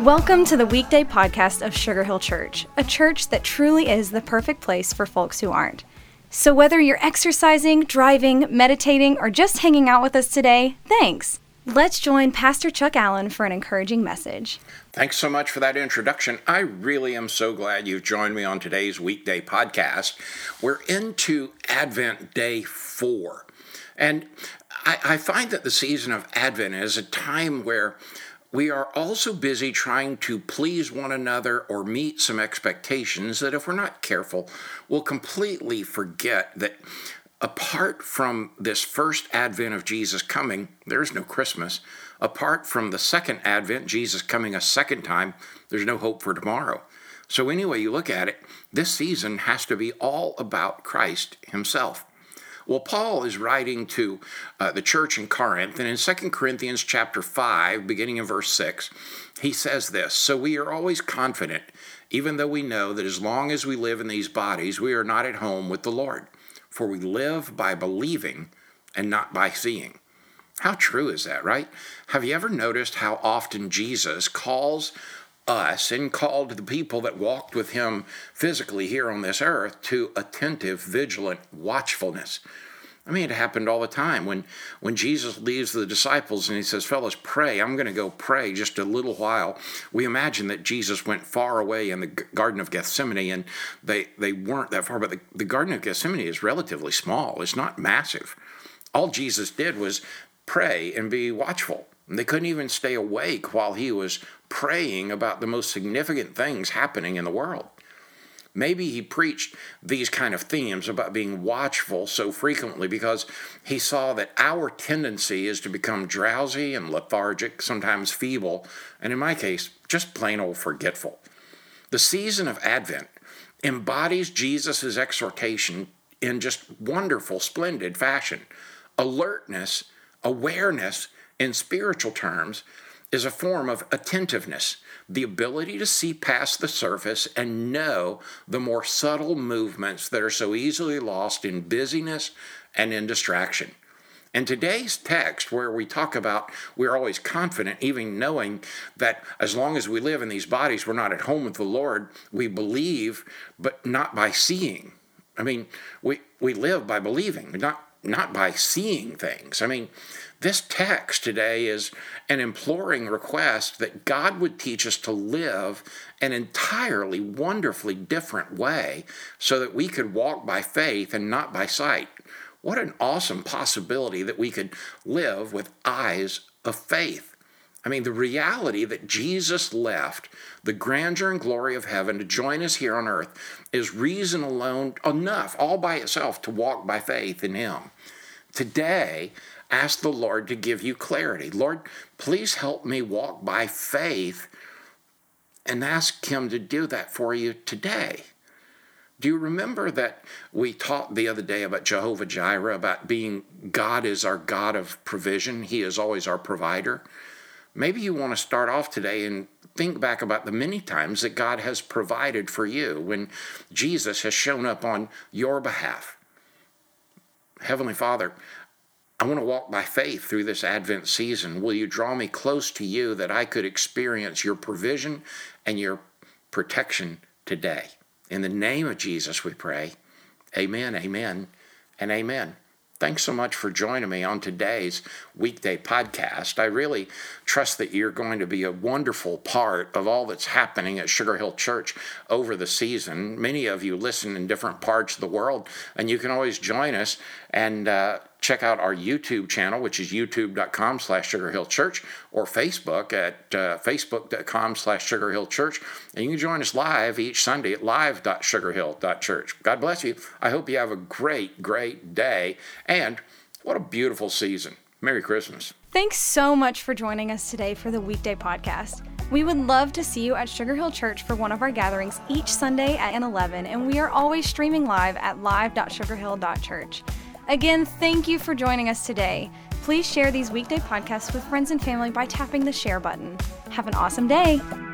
Welcome to the weekday podcast of Sugar Hill Church, a church that truly is the perfect place for folks who aren't. So whether you're exercising, driving, meditating, or just hanging out with us today, thanks. Let's join Pastor Chuck Allen for an encouraging message. Thanks so much for that introduction. I really am so glad you've joined me on today's weekday podcast. We're into Advent Day 4. And I find that the season of Advent is a time where we are also busy trying to please one another or meet some expectations that, if we're not careful, we'll completely forget that apart from this first advent of Jesus coming, there's no Christmas. Apart from the second advent, Jesus coming a second time, there's no hope for tomorrow. So any way you look at it, this season has to be all about Christ himself. Well, Paul is writing to the church in Corinth, and in 2 Corinthians chapter 5, beginning in verse 6, he says this, "So we are always confident, even though we know that as long as we live in these bodies, we are not at home with the Lord. For we live by believing and not by seeing." How true is that, right? Have you ever noticed how often Jesus calls us and called the people that walked with him physically here on this earth to attentive, vigilant watchfulness? I mean, it happened all the time. When Jesus leaves the disciples and he says, "Fellas, pray. I'm going to go pray just a little while." We imagine that Jesus went far away in the Garden of Gethsemane, and they weren't that far, but the Garden of Gethsemane is relatively small. It's not massive. All Jesus did was pray and be watchful. And they couldn't even stay awake while he was praying about the most significant things happening in the world. Maybe he preached these kind of themes about being watchful so frequently because he saw that our tendency is to become drowsy and lethargic, sometimes feeble, and in my case, just plain old forgetful. The season of Advent embodies Jesus' exhortation in just wonderful, splendid fashion. Alertness, awareness, in spiritual terms, is a form of attentiveness, the ability to see past the surface and know the more subtle movements that are so easily lost in busyness and in distraction. In today's text, where we talk about we're always confident, even knowing that as long as we live in these bodies, we're not at home with the Lord, we believe, but not by seeing. I mean, we live by believing, not by seeing things. I mean, this text today is an imploring request that God would teach us to live an entirely wonderfully different way so that we could walk by faith and not by sight. What an awesome possibility that we could live with eyes of faith. I mean, the reality that Jesus left the grandeur and glory of heaven to join us here on earth is reason alone enough, all by itself, to walk by faith in him. Today, ask the Lord to give you clarity. Lord, please help me walk by faith, and ask him to do that for you today. Do you remember that we talked the other day about Jehovah Jireh, about being God is our God of provision. He is always our provider. Maybe you want to start off today and think back about the many times that God has provided for you when Jesus has shown up on your behalf. Heavenly Father, I want to walk by faith through this Advent season. Will you draw me close to you that I could experience your provision and your protection today? In the name of Jesus we pray. Amen, amen, and amen. Thanks so much for joining me on today's weekday podcast. I really trust that you're going to be a wonderful part of all that's happening at Sugar Hill Church over the season. Many of you listen in different parts of the world, and you can always join us and check out our YouTube channel, which is youtube.com/SugarHillChurch, or Facebook at facebook.com/SugarHillChurch. And you can join us live each Sunday at live.sugarhill.church. God bless you. I hope you have a great, great day. And what a beautiful season. Merry Christmas. Thanks so much for joining us today for the weekday podcast. We would love to see you at Sugar Hill Church for one of our gatherings each Sunday at 11, and we are always streaming live at live.sugarhill.church. Again, thank you for joining us today. Please share these weekday podcasts with friends and family by tapping the share button. Have an awesome day.